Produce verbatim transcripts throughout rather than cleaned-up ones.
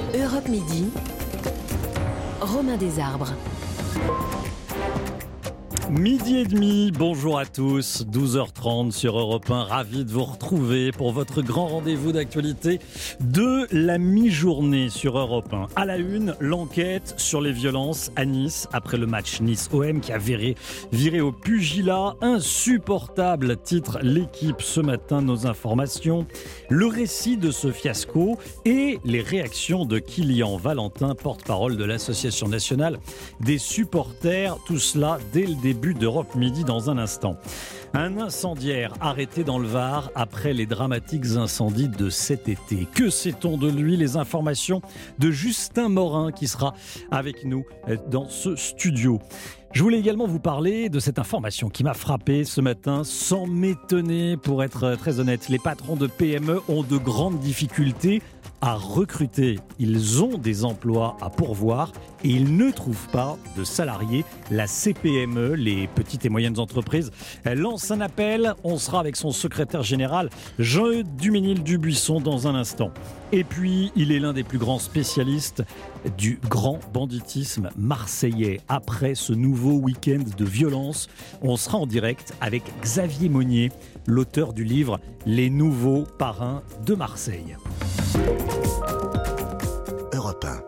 Europe Midi, Romain Desarbres. Midi et demi, bonjour à tous, douze heures trente sur Europe un, ravi de vous retrouver pour votre grand rendez-vous d'actualité de la mi-journée sur Europe un. À la une, l'enquête sur les violences à Nice après le match Nice-O M qui a viré, viré au pugilat. Insupportable, titre l'équipe ce matin, nos informations. Le récit de ce fiasco et les réactions de Kylian Valentin, porte-parole de l'Association nationale des supporters. Tout cela dès le début d'Europe Midi dans un instant. Un incendiaire arrêté dans le Var après les dramatiques incendies de cet été. Que sait-on de lui? Les informations de Justin Morin qui sera avec nous dans ce studio. Je voulais également vous parler de cette information qui m'a frappé ce matin, sans m'étonner pour être très honnête. Les patrons de P M E ont de grandes difficultés à recruter. Ils ont des emplois à pourvoir et ils ne trouvent pas de salariés. La C P M E, les petites et moyennes entreprises, elle lance un appel. On sera avec son secrétaire général, Jean-Eudes Duménil-Dubuisson, dans un instant. Et puis, il est l'un des plus grands spécialistes du grand banditisme marseillais. Après ce nouveau week-end de violence, on sera en direct avec Xavier Monnier, l'auteur du livre « Les nouveaux parrains de Marseille ». Europe un.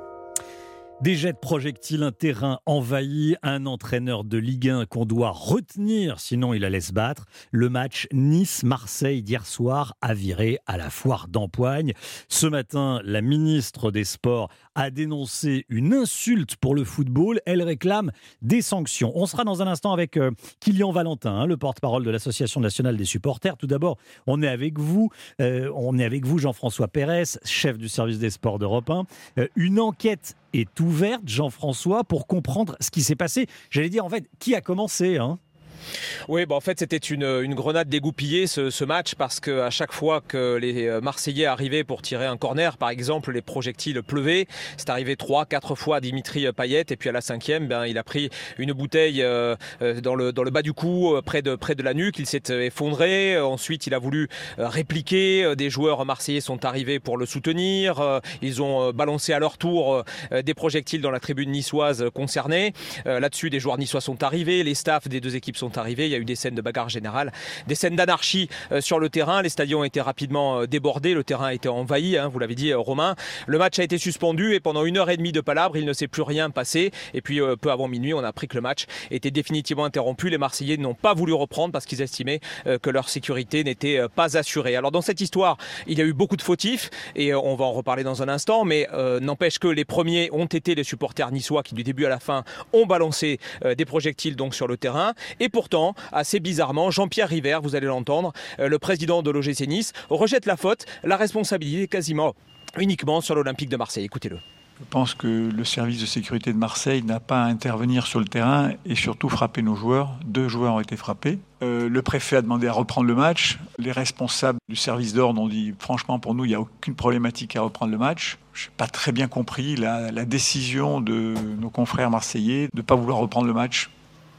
Des jets de projectiles, un terrain envahi, un entraîneur de Ligue un qu'on doit retenir, sinon il allait se battre. Le match Nice-Marseille d'hier soir a viré à la foire d'Empoigne. Ce matin, la ministre des Sports a dénoncé une insulte pour le football. Elle réclame des sanctions. On sera dans un instant avec euh, Kylian Valentin, hein, le porte-parole de l'Association nationale des supporters. Tout d'abord, on est avec vous, euh, on est avec vous Jean-François Pérez, chef du service des sports d'Europe un. Euh, une enquête est ouverte, Jean-François, pour comprendre ce qui s'est passé. J'allais dire, en fait, qui a commencé, hein ? Oui, bah en fait c'était une, une grenade dégoupillée ce, ce match, parce qu'à chaque fois que les Marseillais arrivaient pour tirer un corner, par exemple, les projectiles pleuvaient. C'est arrivé trois, quatre fois à Dimitri Payet, et puis à la cinquième, ben, il a pris une bouteille euh, dans, le, dans le bas du cou, près de, près de la nuque, il s'est effondré. Ensuite il a voulu répliquer, des joueurs marseillais sont arrivés pour le soutenir, ils ont balancé à leur tour des projectiles dans la tribune niçoise concernée. Là-dessus, des joueurs niçois sont arrivés, les staffs des deux équipes sont arrivés, il y a eu des scènes de bagarre générale, des scènes d'anarchie euh, sur le terrain, les stadions ont été rapidement euh, débordés, le terrain a été envahi, hein, vous l'avez dit euh, Romain, le match a été suspendu et pendant une heure et demie de palabres, il ne s'est plus rien passé, et puis euh, peu avant minuit, on a appris que le match était définitivement interrompu. Les Marseillais n'ont pas voulu reprendre parce qu'ils estimaient euh, que leur sécurité n'était euh, pas assurée. Alors dans cette histoire, il y a eu beaucoup de fautifs et euh, on va en reparler dans un instant, mais euh, n'empêche que les premiers ont été les supporters niçois qui du début à la fin ont balancé euh, des projectiles donc sur le terrain. Et pourtant, assez bizarrement, Jean-Pierre River, vous allez l'entendre, euh, le président de l'O G C Nice, rejette la faute, la responsabilité quasiment uniquement sur l'Olympique de Marseille. Écoutez-le. Je pense que le service de sécurité de Marseille n'a pas à intervenir sur le terrain et surtout frapper nos joueurs. Deux joueurs ont été frappés. Euh, le préfet a demandé à reprendre le match. Les responsables du service d'ordre ont dit franchement pour nous il n'y a aucune problématique à reprendre le match. Je n'ai pas très bien compris la, la décision de nos confrères marseillais de ne pas vouloir reprendre le match.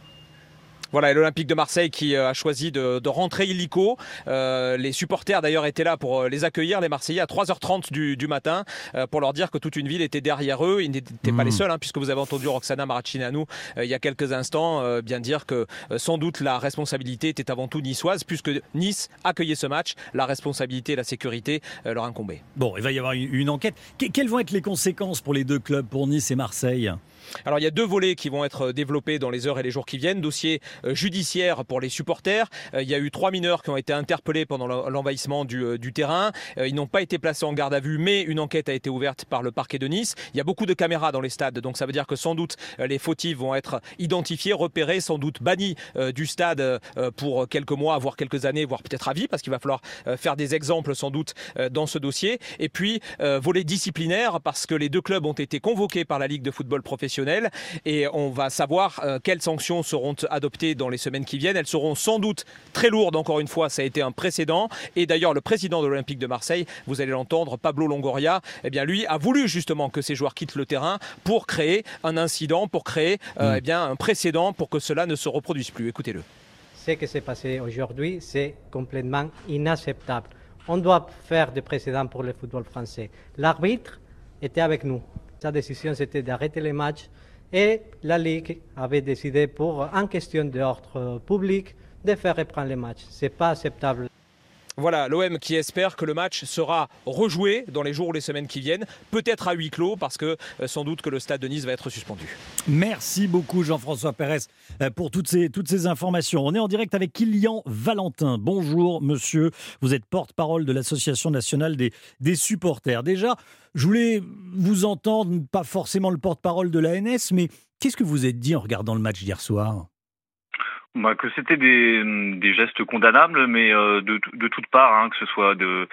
Voilà, et l'Olympique de Marseille qui a choisi de, de rentrer illico. Euh, les supporters d'ailleurs étaient là pour les accueillir, les Marseillais, à trois heures trente du, du matin, euh, pour leur dire que toute une ville était derrière eux. Ils n'étaient mmh. pas les seuls, hein, puisque vous avez entendu Roxana Maracineanu euh, il y a quelques instants euh, bien dire que euh, sans doute la responsabilité était avant tout niçoise, puisque Nice accueillait ce match. La responsabilité et la sécurité euh, leur incombaient. Bon, il va y avoir une, une enquête. Que, quelles vont être les conséquences pour les deux clubs, pour Nice et Marseille ? Alors il y a deux volets qui vont être développés dans les heures et les jours qui viennent. Dossier euh, judiciaire pour les supporters. Euh, il y a eu trois mineurs qui ont été interpellés pendant l'envahissement du, euh, du terrain. Euh, ils n'ont pas été placés en garde à vue, mais une enquête a été ouverte par le parquet de Nice. Il y a beaucoup de caméras dans les stades, donc ça veut dire que sans doute euh, les fautifs vont être identifiés, repérés, sans doute bannis euh, du stade euh, pour quelques mois, voire quelques années, voire peut-être à vie, parce qu'il va falloir euh, faire des exemples sans doute euh, dans ce dossier. Et puis euh, volet disciplinaire, parce que les deux clubs ont été convoqués par la Ligue de football professionnel et on va savoir euh, quelles sanctions seront adoptées dans les semaines qui viennent. Elles seront sans doute très lourdes, encore une fois, ça a été un précédent. Et d'ailleurs, le président de l'Olympique de Marseille, vous allez l'entendre, Pablo Longoria, eh bien lui a voulu justement que ces joueurs quittent le terrain pour créer un incident, pour créer euh, mmh. eh bien, un précédent pour que cela ne se reproduise plus. Écoutez-le. Ce qui s'est passé aujourd'hui, c'est complètement inacceptable. On doit faire des précédents pour le football français. L'arbitre était avec nous. Sa décision, c'était d'arrêter les matchs et la Ligue avait décidé, pour en question d'ordre public, de faire reprendre les matchs. Ce n'est pas acceptable. Voilà, l'O M qui espère que le match sera rejoué dans les jours ou les semaines qui viennent, peut-être à huis clos, parce que euh, sans doute que le stade de Nice va être suspendu. Merci beaucoup Jean-François Pérez pour toutes ces, toutes ces informations. On est en direct avec Kylian Valentin. Bonjour monsieur, vous êtes porte-parole de l'Association nationale des, des supporters. Déjà, je voulais vous entendre, pas forcément le porte-parole de l'A N S, mais qu'est-ce que vous êtes dit en regardant le match d'hier soir ? Bah, que c'était des, des gestes condamnables, mais euh, de, de toutes parts, hein, que ce soit de,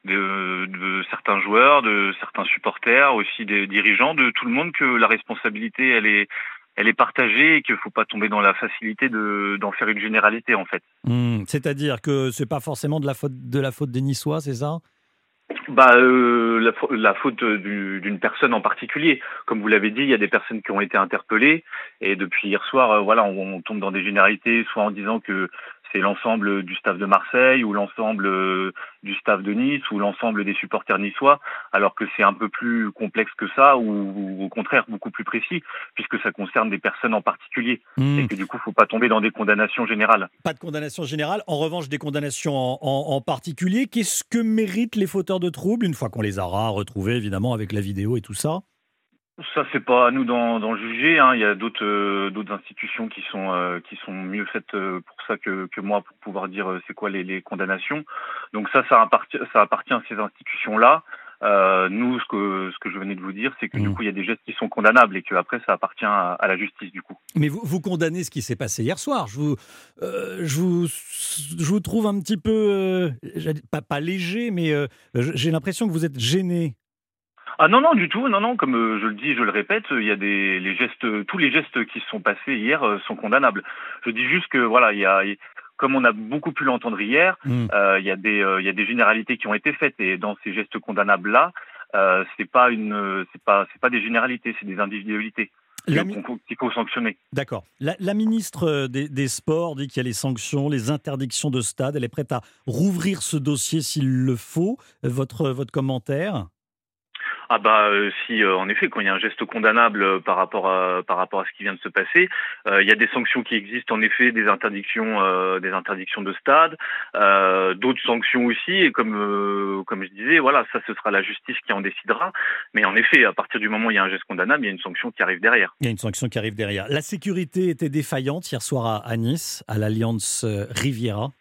de, de certains joueurs, de certains supporters, aussi des dirigeants, de tout le monde, que la responsabilité, elle est, elle est partagée et qu'il ne faut pas tomber dans la facilité de, d'en faire une généralité, en fait. Mmh, c'est-à-dire que ce n'est pas forcément de la faute, de la faute des Niçois, c'est ça ? Bah, euh, la, la faute du, d'une personne en particulier. Comme vous l'avez dit, il y a des personnes qui ont été interpellées et depuis hier soir, euh, voilà, on, on tombe dans des généralités, soit en disant que c'est l'ensemble du staff de Marseille ou l'ensemble euh, du staff de Nice ou l'ensemble des supporters niçois, alors que c'est un peu plus complexe que ça ou, ou au contraire beaucoup plus précis puisque ça concerne des personnes en particulier mmh. et que du coup, il ne faut pas tomber dans des condamnations générales. Pas de condamnation générale, en revanche des condamnations en, en, en particulier. Qu'est-ce que méritent les fauteurs de troubles une fois qu'on les aura retrouvés évidemment avec la vidéo et tout ça ? Ça, c'est pas à nous d'en, d'en juger. Hein. Il y a d'autres, euh, d'autres institutions qui sont, euh, qui sont mieux faites euh, pour ça que, que moi pour pouvoir dire euh, c'est quoi les, les condamnations. Donc ça, ça appartient, ça appartient à ces institutions-là. Euh, nous, ce que, ce que je venais de vous dire, c'est que mmh. du coup, il y a des gestes qui sont condamnables et qu'après, ça appartient à, à la justice du coup. Mais vous, vous condamnez ce qui s'est passé hier soir. Je vous, euh, je vous, je vous trouve un petit peu, euh, pas, pas léger, mais euh, j'ai l'impression que vous êtes gêné. Ah non, non, du tout, non, non, comme euh, je le dis, je le répète, il y a des les gestes, tous les gestes qui se sont passés hier euh, sont condamnables. Je dis juste que, voilà, il y a, comme on a beaucoup pu l'entendre hier, mmh. euh, il y a des, euh, il y a des généralités qui ont été faites et dans ces gestes condamnables-là, euh, c'est pas une, c'est pas, c'est pas des généralités, c'est des individualités. La mi- qu'il faut sanctionner. D'accord. La, la ministre des, des Sports dit qu'il y a les sanctions, les interdictions de stade. Elle est prête à rouvrir ce dossier s'il le faut. Votre, votre commentaire ? Ah bah euh, si euh, en effet quand il y a un geste condamnable euh, par rapport à par rapport à ce qui vient de se passer, euh, il y a des sanctions qui existent en effet, des interdictions euh, des interdictions de stade, euh, d'autres sanctions aussi et comme euh, comme je disais voilà ça ce sera la justice qui en décidera. Mais en effet à partir du moment où il y a un geste condamnable, il y a une sanction qui arrive derrière. Il y a une sanction qui arrive derrière. La sécurité était défaillante hier soir à, à Nice, à l'Alliance Riviera.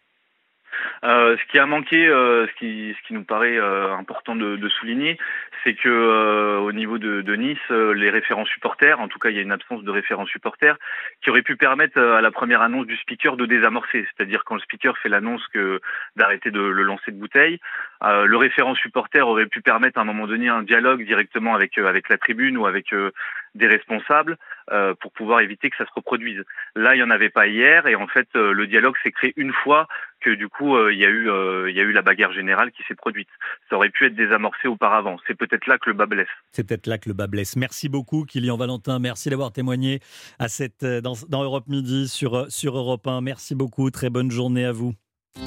Euh, ce qui a manqué, euh, ce qui ce qui nous paraît euh, important de, de souligner, c'est que euh, au niveau de, de Nice, euh, les référents supporters, en tout cas il y a une absence de référents supporters, qui aurait pu permettre euh, à la première annonce du speaker de désamorcer, c'est-à-dire quand le speaker fait l'annonce que d'arrêter de le lancer de bouteille, euh, le référent supporter aurait pu permettre à un moment donné un dialogue directement avec euh, avec la tribune ou avec euh, des responsables euh, pour pouvoir éviter que ça se reproduise. Là, il n'y en avait pas hier et en fait euh, le dialogue s'est créé une fois que du coup il euh, y a eu euh, il y a eu la bagarre générale qui s'est produite. Ça aurait pu être désamorcé auparavant. C'est peut-être là que le bas blesse. C'est peut-être là que le bas blesse. Merci beaucoup Kylian Valentin. Merci d'avoir témoigné à cette dans, dans Europe Midi sur sur Europe un. Merci beaucoup. Très bonne journée à vous.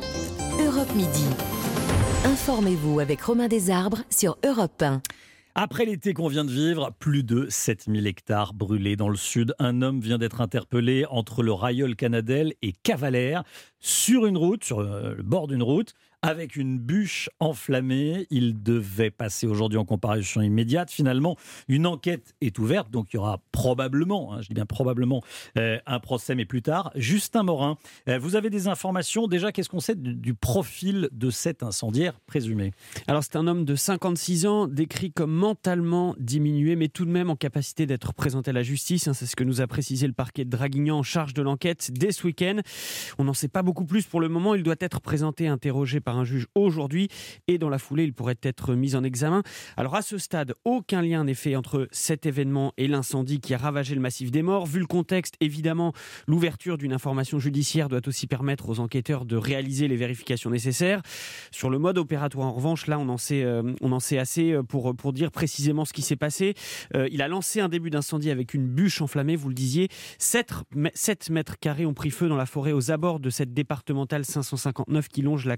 Europe Midi. Informez-vous avec Romain Desarbres sur Europe un. Après l'été qu'on vient de vivre, plus de sept mille hectares brûlés dans le sud. Un homme vient d'être interpellé entre le Rayol-Canadel et Cavalère, sur une route, sur le bord d'une route, avec une bûche enflammée. Il devait passer aujourd'hui en comparution immédiate. Finalement, une enquête est ouverte, donc il y aura probablement, hein, je dis bien probablement, euh, un procès, mais plus tard. Justin Morin, euh, vous avez des informations. Déjà, qu'est-ce qu'on sait du, du profil de cet incendiaire présumé ? Alors, c'est un homme de cinquante-six ans, décrit comme mentalement diminué, mais tout de même en capacité d'être présenté à la justice. Hein, c'est ce que nous a précisé le parquet de Draguignan en charge de l'enquête dès ce week-end. On n'en sait pas beaucoup plus pour le moment. Il doit être présenté, interrogé par un juge aujourd'hui et dans la foulée, il pourrait être mis en examen. Alors à ce stade, aucun lien n'est fait entre cet événement et l'incendie qui a ravagé le massif des Morts. Vu le contexte, évidemment, l'ouverture d'une information judiciaire doit aussi permettre aux enquêteurs de réaliser les vérifications nécessaires. Sur le mode opératoire, en revanche, là, on en sait, euh, on en sait assez pour, pour dire précisément ce qui s'est passé. Euh, il a lancé un début d'incendie avec une bûche enflammée, vous le disiez. sept mètres carrés ont pris feu dans la forêt aux abords de cette départementale cinq cent cinquante-neuf qui longe la Côte-Varoise.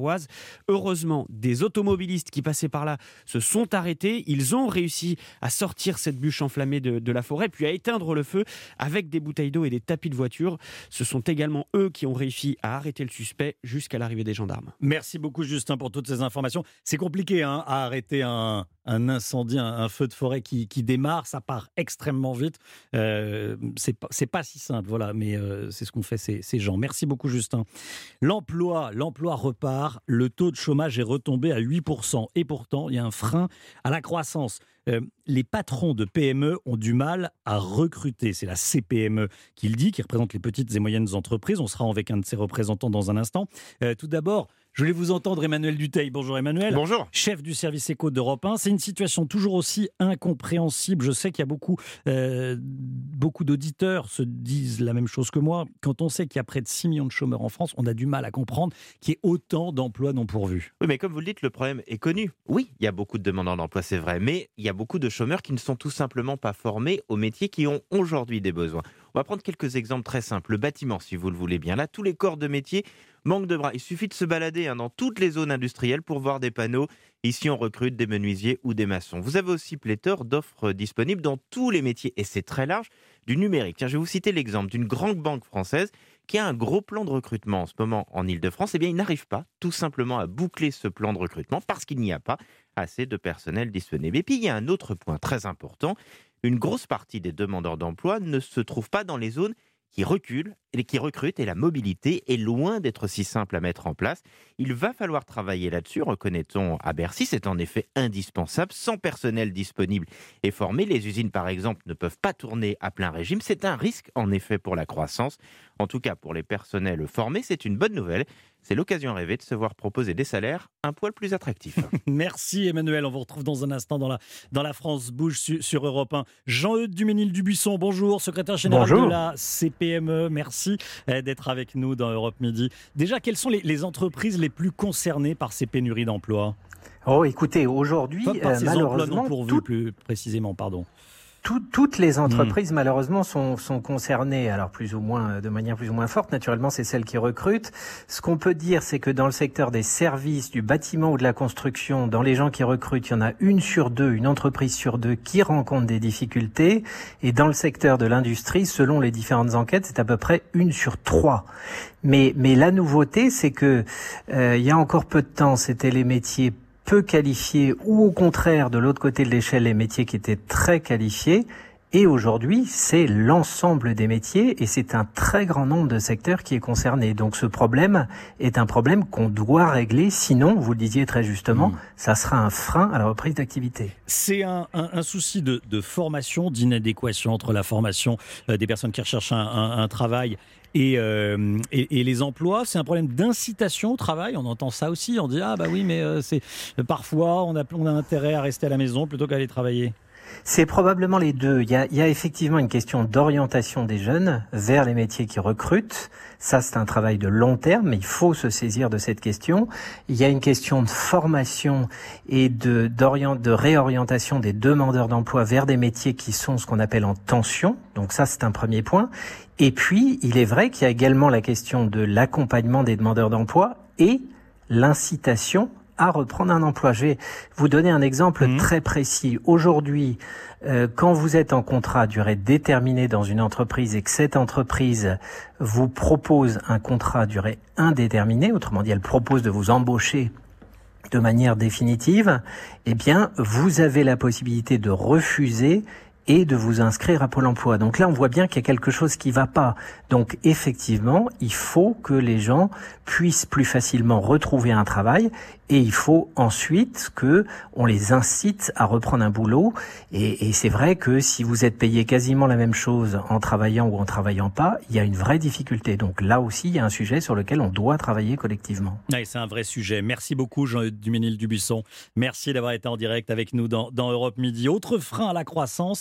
Haute-Savoie. Heureusement, des automobilistes qui passaient par là se sont arrêtés. Ils ont réussi à sortir cette bûche enflammée de, de la forêt, puis à éteindre le feu avec des bouteilles d'eau et des tapis de voiture. Ce sont également eux qui ont réussi à arrêter le suspect jusqu'à l'arrivée des gendarmes. Merci beaucoup Justin pour toutes ces informations. C'est compliqué hein, à arrêter un, un incendie, un, un feu de forêt qui, qui démarre. Ça part extrêmement vite. Euh, c'est pas, c'est pas si simple, voilà, mais euh, c'est ce qu'ont fait ces, ces gens. Merci beaucoup Justin. L'emploi, l'emploi repart. Le taux de chômage est retombé à huit pour cent. Et pourtant, il y a un frein à la croissance. Euh, les patrons de P M E ont du mal à recruter. C'est la C P M E qui le dit, qui représente les petites et moyennes entreprises. On sera avec un de ses représentants dans un instant. Euh, tout d'abord, je voulais vous entendre Emmanuel Dutheil. Bonjour Emmanuel. Bonjour. Chef du service éco d'Europe un. C'est une situation toujours aussi incompréhensible. Je sais qu'il y a beaucoup, euh, beaucoup d'auditeurs se disent la même chose que moi. Quand on sait qu'il y a près de six millions de chômeurs en France, on a du mal à comprendre qu'il y ait autant d'emplois non pourvus. Oui, mais comme vous le dites, le problème est connu. Oui, il y a beaucoup de demandeurs d'emploi, c'est vrai, mais il y a beaucoup de chômeurs qui ne sont tout simplement pas formés aux métiers qui ont aujourd'hui des besoins. On va prendre quelques exemples très simples. Le bâtiment, si vous le voulez bien. Là, tous les corps de métier manquent de bras. Il suffit de se balader hein, dans toutes les zones industrielles pour voir des panneaux. Ici, on recrute des menuisiers ou des maçons. Vous avez aussi pléthore d'offres disponibles dans tous les métiers, et c'est très large, du numérique. Tiens, je vais vous citer l'exemple d'une grande banque française qui a un gros plan de recrutement en ce moment en Ile-de-France. Eh bien, il n'arrive pas tout simplement à boucler ce plan de recrutement parce qu'il n'y a pas assez de personnel disponible. Et puis, il y a un autre point très important. Une grosse partie des demandeurs d'emploi ne se trouvent pas dans les zones qui reculent et qui recrutent, et la mobilité est loin d'être si simple à mettre en place. Il va falloir travailler là-dessus, reconnaît-on à Bercy. C'est en effet indispensable. Sans personnel disponible et formé, les usines par exemple ne peuvent pas tourner à plein régime. C'est un risque en effet pour la croissance. En tout cas pour les personnels formés, c'est une bonne nouvelle. C'est l'occasion rêvée de se voir proposer des salaires un poil plus attractifs. Merci Emmanuel, on vous retrouve dans un instant dans la, dans la France Bouge sur, sur Europe un. Jean-Eudes Duménil-Dubuisson, bonjour, secrétaire général bonjour. de la C P M E. Merci d'être avec nous dans Europe Midi. Déjà, quelles sont les, les entreprises les plus concernées par ces pénuries d'emplois ? Oh, écoutez, aujourd'hui, Pas par euh, ces malheureusement... emplois non pourvus, tout... plus précisément, pardon. Tout, toutes les entreprises, mmh. malheureusement, sont, sont concernées, alors plus ou moins, de manière plus ou moins forte. Naturellement, c'est celles qui recrutent. Ce qu'on peut dire, c'est que dans le secteur des services, du bâtiment ou de la construction, dans les gens qui recrutent, il y en a une sur deux, une entreprise sur deux qui rencontre des difficultés. Et dans le secteur de l'industrie, selon les différentes enquêtes, c'est à peu près une sur trois. Mais, mais la nouveauté, c'est que euh, il y a encore peu de temps, c'était les métiers peu qualifiés ou au contraire de l'autre côté de l'échelle les métiers qui étaient très qualifiés, et aujourd'hui c'est l'ensemble des métiers et c'est un très grand nombre de secteurs qui est concerné. Donc ce problème est un problème qu'on doit régler, sinon, vous le disiez très justement, mmh. ça sera un frein à la reprise d'activité. C'est un, un, un souci de, de formation, d'inadéquation entre la formation euh, des personnes qui recherchent un, un, un travail Et, euh, et, et les emplois, c'est un problème d'incitation au travail. On entend ça aussi. On dit ah bah oui, mais euh, c'est parfois on a on a intérêt à rester à la maison plutôt qu'à aller travailler. C'est probablement les deux. Il y a, il y a effectivement une question d'orientation des jeunes vers les métiers qui recrutent. Ça, c'est un travail de long terme, mais il faut se saisir de cette question. Il y a une question de formation et de, d'orient, de réorientation des demandeurs d'emploi vers des métiers qui sont ce qu'on appelle en tension. Donc ça, c'est un premier point. Et puis, il est vrai qu'il y a également la question de l'accompagnement des demandeurs d'emploi et l'incitation à reprendre un emploi. Je vais vous donner un exemple mmh. très précis. Aujourd'hui, euh, quand vous êtes en contrat à durée déterminée dans une entreprise et que cette entreprise vous propose un contrat à durée indéterminée, autrement dit, elle propose de vous embaucher de manière définitive, eh bien, vous avez la possibilité de refuser et de vous inscrire à Pôle emploi. Donc là, on voit bien qu'il y a quelque chose qui va pas. Donc effectivement, il faut que les gens puissent plus facilement retrouver un travail et il faut ensuite que on les incite à reprendre un boulot. Et, et c'est vrai que si vous êtes payé quasiment la même chose en travaillant ou en travaillant pas, il y a une vraie difficulté. Donc là aussi, il y a un sujet sur lequel on doit travailler collectivement. Ouais, c'est un vrai sujet. Merci beaucoup, Jean-Eudes Duménil-Dubuisson. Merci d'avoir été en direct avec nous dans, dans Europe Midi. Autre frein à la croissance,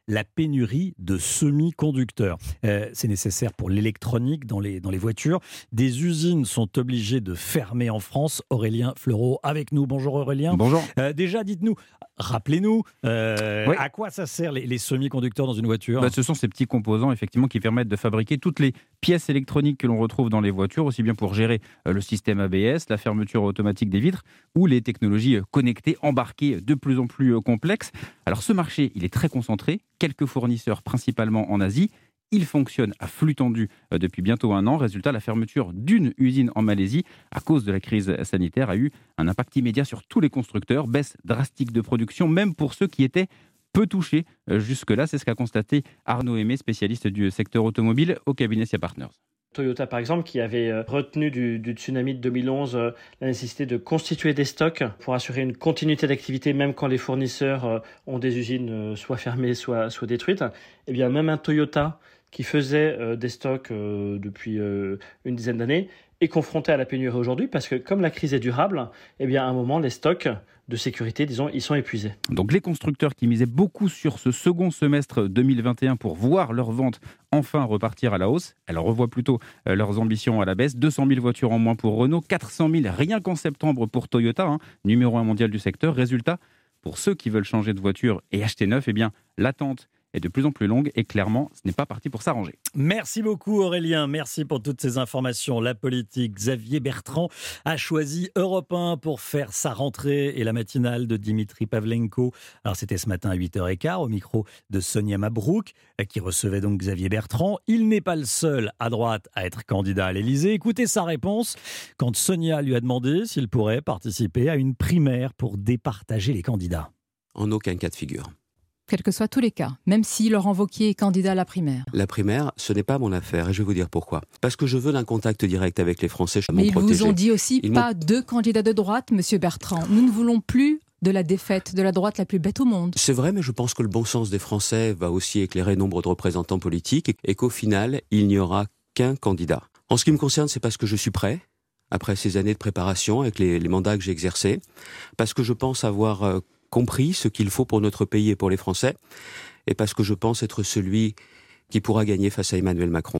la pénurie de semi-conducteurs. Euh, c'est nécessaire pour l'électronique dans les, dans les voitures. Des usines sont obligées de fermer en France. Aurélien Fleureau avec nous. Bonjour Aurélien. Bonjour. Euh, déjà, dites-nous, rappelez-nous, euh, oui. à quoi ça sert les, les semi-conducteurs dans une voiture ? Bah, ce sont ces petits composants effectivement qui permettent de fabriquer toutes les pièces électroniques que l'on retrouve dans les voitures, aussi bien pour gérer euh, le système A B S, la fermeture automatique des vitres ou les technologies euh, connectées, embarquées de plus en plus euh, complexes. Alors ce marché, il est très concentré, quelques fournisseurs principalement en Asie. Il fonctionne à flux tendu euh, depuis bientôt un an. Résultat, la fermeture d'une usine en Malaisie à cause de la crise sanitaire a eu un impact immédiat sur tous les constructeurs. Baisse drastique de production, même pour ceux qui étaient peu touchés euh, jusque-là. C'est ce qu'a constaté Arnaud Aimé, spécialiste du secteur automobile au cabinet Sia Partners. Toyota, par exemple, qui avait retenu du, du tsunami de deux mille onze euh, la nécessité de constituer des stocks pour assurer une continuité d'activité, même quand les fournisseurs euh, ont des usines euh, soit fermées, soit, soit détruites. Eh bien, même un Toyota qui faisait euh, des stocks euh, depuis euh, une dizaine d'années est confronté à la pénurie aujourd'hui parce que comme la crise est durable, eh bien, à un moment, les stocks de sécurité, disons, ils sont épuisés. Donc les constructeurs qui misaient beaucoup sur ce second semestre deux mille vingt et un pour voir leurs ventes enfin repartir à la hausse, elles revoient plutôt euh, leurs ambitions à la baisse. deux cent mille voitures en moins pour Renault, quatre cent mille rien qu'en septembre pour Toyota, hein, numéro un mondial du secteur. Résultat, pour ceux qui veulent changer de voiture et acheter neuf, eh bien, l'attente est de plus en plus longue et clairement, ce n'est pas parti pour s'arranger. Merci beaucoup Aurélien, merci pour toutes ces informations. La politique, Xavier Bertrand a choisi Europe un pour faire sa rentrée et la matinale de Dimitri Pavlenko. Alors c'était ce matin à huit heures quinze au micro de Sonia Mabrouk qui recevait donc Xavier Bertrand. Il n'est pas le seul à droite à être candidat à l'Élysée. Écoutez sa réponse quand Sonia lui a demandé s'il pourrait participer à une primaire pour départager les candidats. En aucun cas de figure. Quels que soient tous les cas, même si Laurent Wauquiez est candidat à la primaire. La primaire, ce n'est pas mon affaire et je vais vous dire pourquoi. Parce que je veux un contact direct avec les Français. Mais ils protégé. vous ont dit aussi ils pas deux candidats de droite, Monsieur Bertrand. Nous ne voulons plus de la défaite de la droite la plus bête au monde. C'est vrai, mais je pense que le bon sens des Français va aussi éclairer nombre de représentants politiques et qu'au final, il n'y aura qu'un candidat. En ce qui me concerne, c'est parce que je suis prêt, après ces années de préparation, avec les, les mandats que j'ai exercés, parce que je pense avoir euh, compris ce qu'il faut pour notre pays et pour les Français, et parce que je pense être celui qui pourra gagner face à Emmanuel Macron.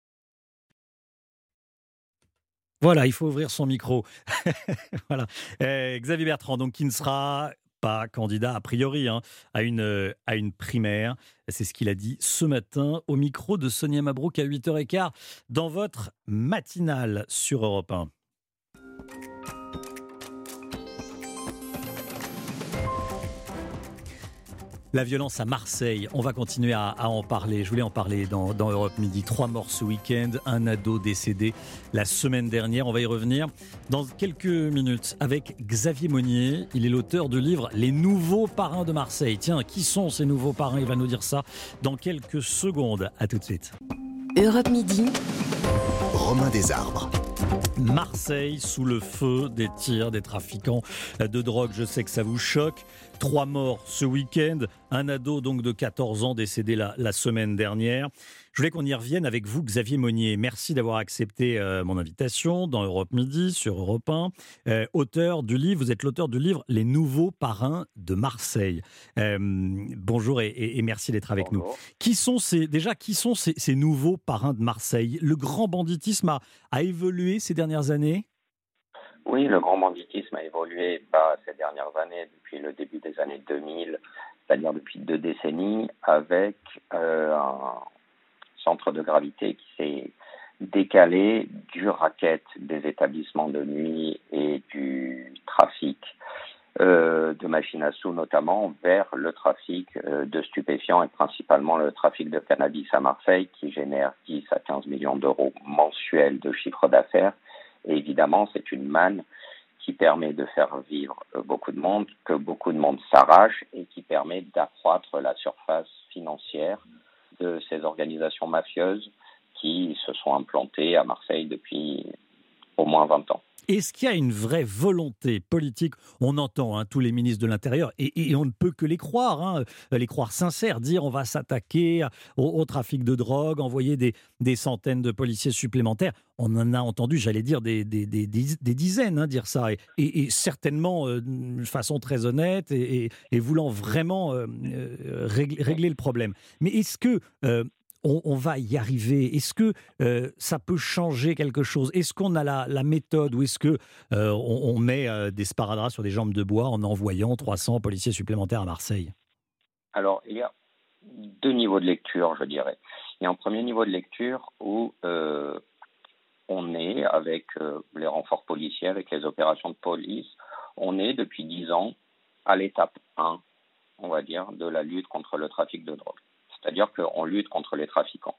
Voilà, il faut ouvrir son micro. Voilà. Euh, Xavier Bertrand, donc, qui ne sera pas candidat a priori hein, à, une, à une primaire. C'est ce qu'il a dit ce matin au micro de Sonia Mabrouk à huit heures quinze dans votre matinale sur Europe un. La violence à Marseille, on va continuer à, à en parler. Je voulais en parler dans, dans Europe Midi. Trois morts ce week-end, un ado décédé la semaine dernière. On va y revenir dans quelques minutes avec Xavier Monnier. Il est l'auteur du livre Les nouveaux parrains de Marseille. Tiens, qui sont ces nouveaux parrains ? Il va nous dire ça dans quelques secondes. À tout de suite. Europe Midi. Romain Desarbres. Marseille sous le feu des tirs des trafiquants de drogue. Je sais que ça vous choque. Trois morts ce week-end. Un ado donc de quatorze ans décédé la, la semaine dernière. Je voulais qu'on y revienne avec vous, Xavier Monnier. Merci d'avoir accepté euh, mon invitation dans Europe Midi, sur Europe un. Euh, auteur du livre, vous êtes l'auteur du livre Les nouveaux parrains de Marseille. Euh, bonjour et, et, et merci d'être avec bonjour. nous. Qui sont ces, déjà, qui sont ces, ces nouveaux parrains de Marseille ? Le grand banditisme a, a évolué ces dernières années ? Oui, le grand banditisme a évolué pas ces dernières années, depuis le début des années deux mille, c'est-à-dire depuis deux décennies, avec euh, un centre de gravité qui s'est décalé du racket des établissements de nuit et du trafic euh, de machines à sous notamment vers le trafic euh, de stupéfiants et principalement le trafic de cannabis à Marseille qui génère dix à quinze millions d'euros mensuels de chiffre d'affaires. Et évidemment, c'est une manne qui permet de faire vivre beaucoup de monde, que beaucoup de monde s'arrache et qui permet d'accroître la surface financière de ces organisations mafieuses qui se sont implantées à Marseille depuis au moins vingt ans. Est-ce qu'il y a une vraie volonté politique? On entend hein, tous les ministres de l'Intérieur, et, et on ne peut que les croire, hein, les croire sincères, dire on va s'attaquer au, au trafic de drogue, envoyer des, des centaines de policiers supplémentaires. On en a entendu, j'allais dire, des, des, des, des dizaines hein, dire ça, et, et, et certainement euh, de façon très honnête, et, et, et voulant vraiment euh, régler, régler le problème. Mais est-ce que... Euh, On, on va y arriver? Est-ce que euh, ça peut changer quelque chose? Est-ce qu'on a la, la méthode, ou est-ce que euh, on, on met euh, des sparadraps sur des jambes de bois en envoyant trois cents policiers supplémentaires à Marseille? Alors, il y a deux niveaux de lecture, je dirais. Il y a un premier niveau de lecture où euh, on est avec euh, les renforts policiers, avec les opérations de police, on est depuis dix ans à l'étape un, on va dire, de la lutte contre le trafic de drogue. C'est-à-dire qu'on lutte contre les trafiquants.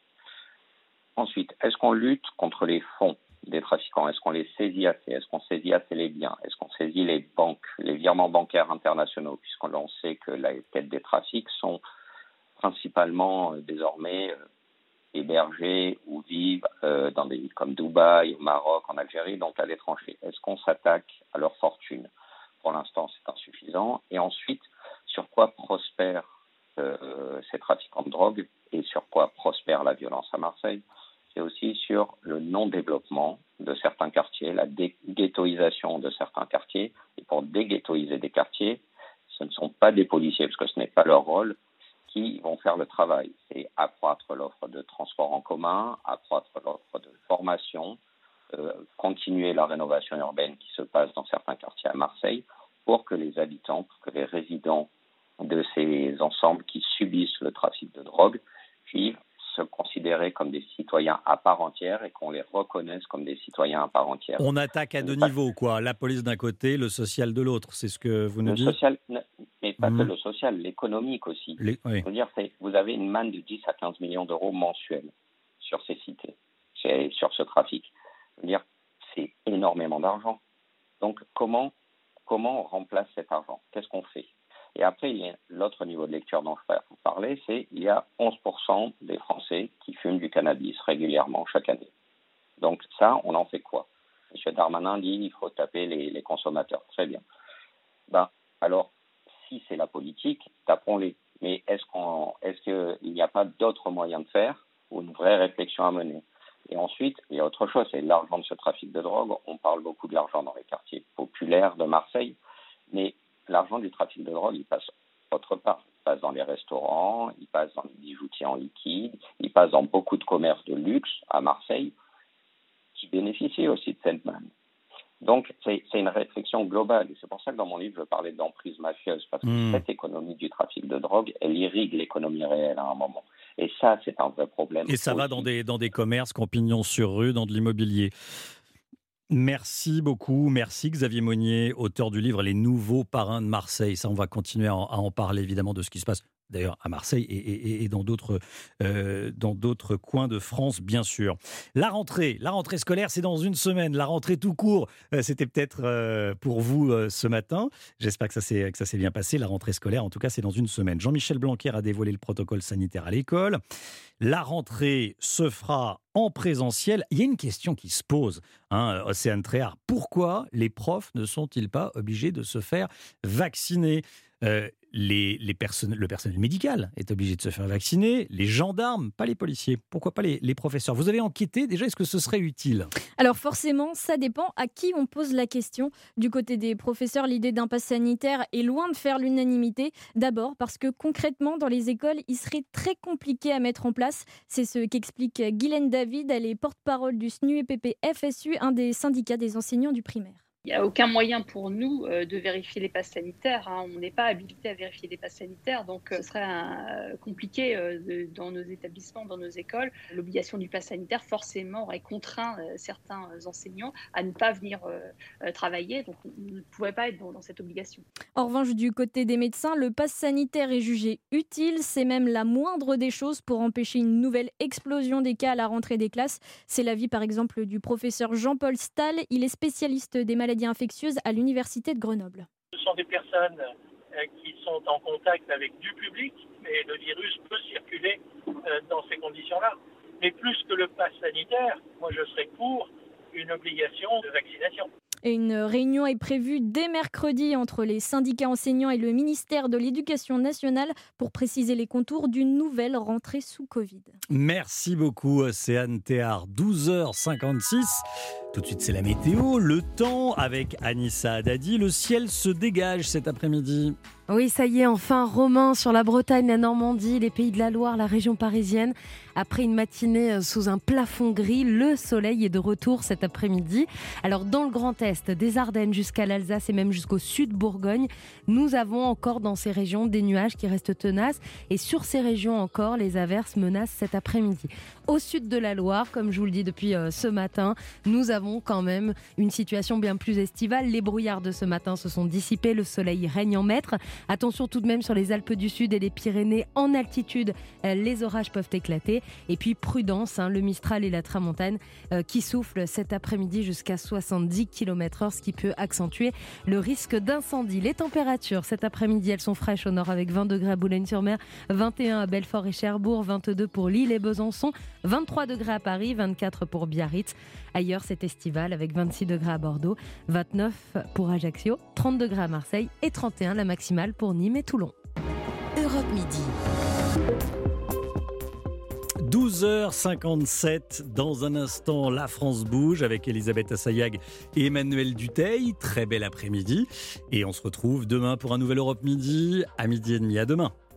Ensuite, est-ce qu'on lutte contre les fonds des trafiquants? Est-ce qu'on les saisit assez? Est-ce qu'on saisit assez les biens? Est-ce qu'on saisit les banques, les virements bancaires internationaux? Puisqu'on sait que la tête des trafics sont principalement euh, désormais euh, hébergés ou vivent euh, dans des villes comme Dubaï, au Maroc, en Algérie, donc à l'étranger. Est-ce qu'on s'attaque à leur fortune? Pour l'instant, c'est insuffisant. Et ensuite, sur quoi prospèrent Euh, ces trafiquants de drogue et sur quoi prospère la violence à Marseille? C'est aussi sur le non-développement de certains quartiers, la déghettoisation de certains quartiers. Et pour déghettoiser des quartiers, ce ne sont pas des policiers, parce que ce n'est pas leur rôle, qui vont faire le travail. C'est accroître l'offre de transport en commun, accroître l'offre de formation, euh, continuer la rénovation urbaine qui se passe dans certains quartiers à Marseille, pour que les habitants, pour que les résidents de ces ensembles qui subissent le trafic de drogue puissent se considérer comme des citoyens à part entière et qu'on les reconnaisse comme des citoyens à part entière. On attaque à deux niveaux, quoi. La police d'un côté, le social de l'autre. C'est ce que vous nous le dites? Social, mais pas mmh. que le social, l'économique aussi. Les, oui. Je veux dire, c'est, vous avez une manne de dix à quinze millions d'euros mensuels sur ces cités, sur ce trafic. Je veux dire, c'est énormément d'argent. Donc, comment, comment on remplace cet argent? Qu'est-ce qu'on fait? Et après, il y a l'autre niveau de lecture dont je vais vous parler, c'est qu'il y a onze pour cent des Français qui fument du cannabis régulièrement chaque année. Donc ça, on en fait quoi? M. Darmanin dit qu'il faut taper les, les consommateurs. Très bien. Ben, alors, si c'est la politique, tapons-les. Mais est-ce, qu'on, est-ce qu'il n'y a pas d'autres moyens de faire ou une vraie réflexion à mener? Et ensuite, il y a autre chose, c'est l'argent de ce trafic de drogue. On parle beaucoup de l'argent dans les quartiers populaires de Marseille, mais l'argent du trafic de drogue, il passe autre part. Il passe dans les restaurants, il passe dans les bijoutiers en liquide, il passe dans beaucoup de commerces de luxe à Marseille qui bénéficient aussi de cette manne. Donc, c'est, c'est une réflexion globale. Et c'est pour ça que dans mon livre, je parlais d'emprise mafieuse, parce que mmh. cette économie du trafic de drogue, elle irrigue l'économie réelle à un moment. Et ça, c'est un vrai problème. Et ça aussi. va dans des, dans des commerces qui ont pignon sur rue, dans de l'immobilier. Merci beaucoup, merci Xavier Monnier, auteur du livre Les Nouveaux Parrains de Marseille. Ça, on va continuer à en, à en parler évidemment de ce qui se passe d'ailleurs à Marseille et, et, et dans, d'autres, euh, dans d'autres coins de France, bien sûr. La rentrée, la rentrée scolaire, c'est dans une semaine. La rentrée tout court, euh, c'était peut-être euh, pour vous euh, ce matin. J'espère que ça, s'est, que ça s'est bien passé. La rentrée scolaire, en tout cas, c'est dans une semaine. Jean-Michel Blanquer a dévoilé le protocole sanitaire à l'école. La rentrée se fera en présentiel. Il y a une question qui se pose, hein, Océane Tréhard. Pourquoi les profs ne sont-ils pas obligés de se faire vacciner ? euh, les, les personnes, le personnel médical est obligé de se faire vacciner, les gendarmes, pas les policiers. Pourquoi pas les, les professeurs? Vous avez enquêté déjà, est-ce que ce serait utile? Alors forcément, ça dépend à qui on pose la question. Du côté des professeurs, l'idée d'un pass sanitaire est loin de faire l'unanimité. D'abord parce que concrètement, dans les écoles, il serait très compliqué à mettre en place. C'est ce qu'explique Guylaine David, elle est porte-parole du S N U E P P F S U, un des syndicats des enseignants du primaire. Il n'y a aucun moyen pour nous euh, de vérifier les passes sanitaires. Hein. On n'est pas habilité à vérifier les passes sanitaires, donc euh, ce serait un, compliqué euh, de, dans nos établissements, dans nos écoles. L'obligation du pass sanitaire, forcément, aurait contraint euh, certains enseignants à ne pas venir euh, euh, travailler. Donc, on ne pouvait pas être dans, dans cette obligation. En revanche, du côté des médecins, le pass sanitaire est jugé utile. C'est même la moindre des choses pour empêcher une nouvelle explosion des cas à la rentrée des classes. C'est l'avis, par exemple, du professeur Jean-Paul Stahl. Il est spécialiste des maladies infectieuses à l'université de Grenoble. Ce sont des personnes qui sont en contact avec du public et le virus peut circuler dans ces conditions-là. Mais plus que le pass sanitaire, moi je serais pour une obligation de vaccination. Et une réunion est prévue dès mercredi entre les syndicats enseignants et le ministère de l'Éducation nationale pour préciser les contours d'une nouvelle rentrée sous Covid. Merci beaucoup, Océane Théard. douze heures cinquante-six. Tout de suite, c'est la météo. Le temps avec Anissa Haddadi. Le ciel se dégage cet après-midi. Oui, ça y est, enfin, Romain, sur la Bretagne, la Normandie, les Pays de la Loire, la région parisienne. Après une matinée sous un plafond gris, le soleil est de retour cet après-midi. Alors, dans le Grand Est, des Ardennes jusqu'à l'Alsace et même jusqu'au sud Bourgogne, nous avons encore dans ces régions des nuages qui restent tenaces. Et sur ces régions encore, les averses menacent cet après-midi. Au sud de la Loire, comme je vous le dis depuis euh, ce matin, nous avons quand même une situation bien plus estivale. Les brouillards de ce matin se sont dissipés, le soleil règne en maître. Attention tout de même sur les Alpes du Sud et les Pyrénées en altitude, euh, les orages peuvent éclater. Et puis prudence, hein, le Mistral et la Tramontane euh, qui soufflent cet après-midi jusqu'à soixante-dix kilomètres heure, ce qui peut accentuer le risque d'incendie. Les températures cet après-midi, elles sont fraîches au nord avec vingt degrés à Boulogne-sur-Mer, vingt et un à Belfort et Cherbourg, vingt-deux pour Lille et Besançon, vingt-trois degrés à Paris, vingt-quatre pour Biarritz. Ailleurs, c'est estival avec vingt-six degrés à Bordeaux, vingt-neuf pour Ajaccio, trente degrés à Marseille et trente et un la maximale pour Nîmes et Toulon. Europe Midi. douze heures cinquante-sept, dans un instant, La France bouge avec Elisabeth Assayag et Emmanuel Dutheil. Très bel après-midi. Et on se retrouve demain pour un nouvel Europe Midi à midi et demi. À demain.